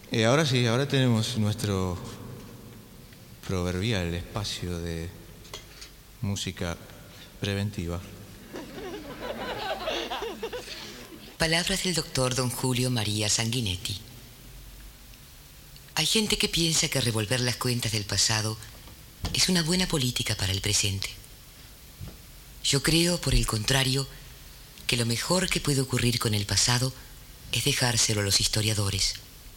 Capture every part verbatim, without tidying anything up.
Eh, ahora sí, ahora tenemos nuestro proverbial espacio de música preventiva. Palabras del doctor don Julio María Sanguinetti. Hay gente que piensa que revolver las cuentas del pasado es una buena política para el presente. Yo creo, por el contrario, que lo mejor que puede ocurrir con el pasado es dejárselo a los historiadores.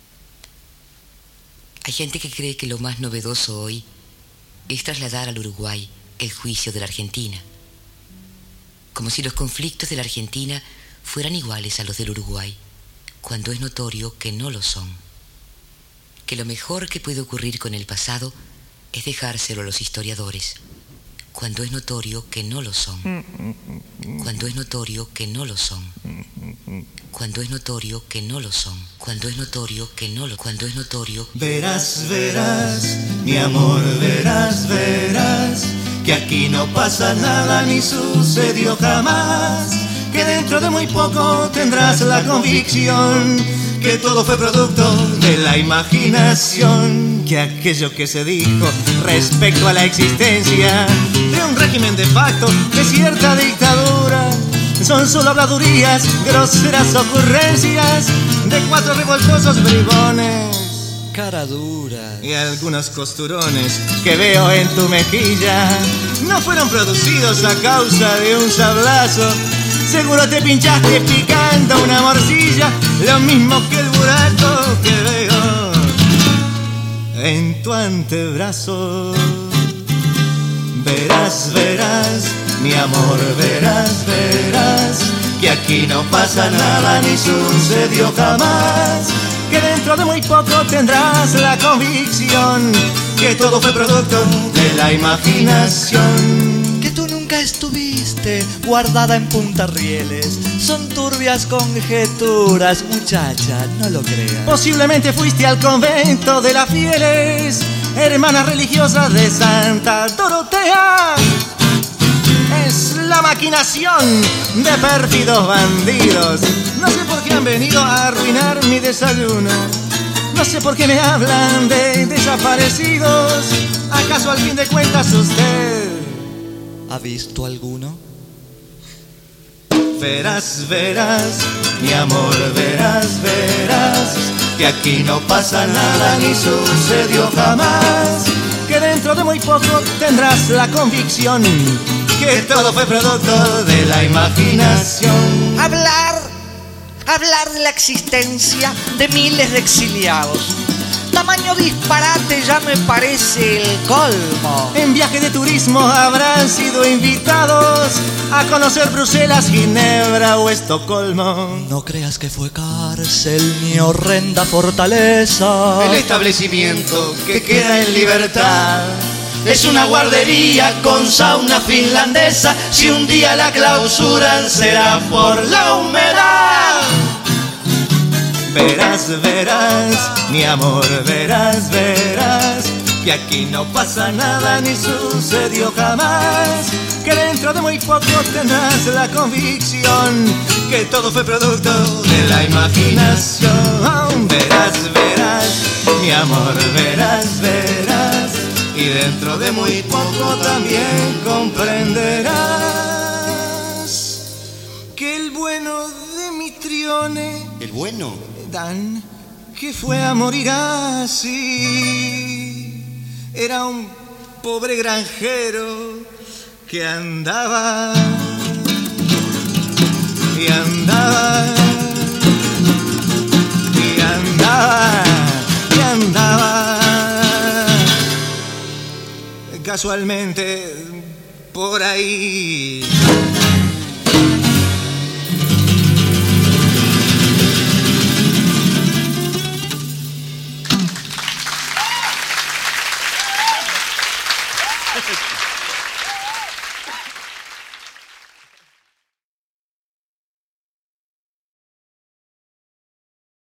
Hay gente que cree que lo más novedoso hoy es trasladar al Uruguay el juicio de la Argentina, como si los conflictos de la Argentina fueran iguales a los del Uruguay, cuando es notorio que no lo son. Que lo mejor que puede ocurrir con el pasado es dejárselo a los historiadores, cuando es notorio que no lo son. Cuando es notorio que no lo son. Cuando es notorio que no lo son. Cuando es notorio que no lo. Cuando es notorio. Verás, verás, mi amor, verás, verás, que aquí no pasa nada ni sucedió jamás. Que dentro de muy poco tendrás la convicción que todo fue producto de la imaginación. Que aquello que se dijo respecto a la existencia de un régimen de facto, de cierta dictadura, son solo habladurías, groseras ocurrencias de cuatro revoltosos bribones, cara dura, y algunos costurones que veo en tu mejilla no fueron producidos a causa de un sablazo. Seguro te pinchaste picando una morcilla, lo mismo que el buraco que veo en tu antebrazo. Verás, verás, mi amor, verás, verás, que aquí no pasa nada ni sucedió jamás. Que dentro de muy poco tendrás la convicción que todo fue producto de la imaginación. Que tú nunca estuviste guardada en Punta Rieles. Son turbias conjeturas, muchacha, no lo creas. Posiblemente fuiste al convento de las fieles hermanas religiosas de Santa Dorotea. Es la maquinación de pérfidos bandidos. No sé por qué han venido a arruinar mi desayuno. No sé por qué me hablan de desaparecidos. ¿Acaso al fin de cuentas usted ha visto alguno? Verás, verás, mi amor, verás, verás, que aquí no pasa nada ni sucedió jamás. Que dentro de muy poco tendrás la convicción que todo fue producto de la imaginación. Hablar, hablar de la existencia de miles de exiliados. Tamaño disparate ya me parece el colmo. En viaje de turismo habrán sido invitados a conocer Bruselas, Ginebra o Estocolmo. No creas que fue cárcel ni horrenda fortaleza. El establecimiento que queda en libertad es una guardería con sauna finlandesa. Si un día la clausuran será por la humedad. Verás, verás, mi amor, verás, verás, que aquí no pasa nada ni sucedió jamás. Que dentro de muy poco tendrás la convicción que todo fue producto de la imaginación. Verás, verás, mi amor, verás, verás, y dentro de muy poco también comprenderás que el bueno de Mitrione, ¿el bueno? Dan, que fue a morir así, era un pobre granjero que andaba y andaba y andaba y andaba casualmente por ahí. Perfecto.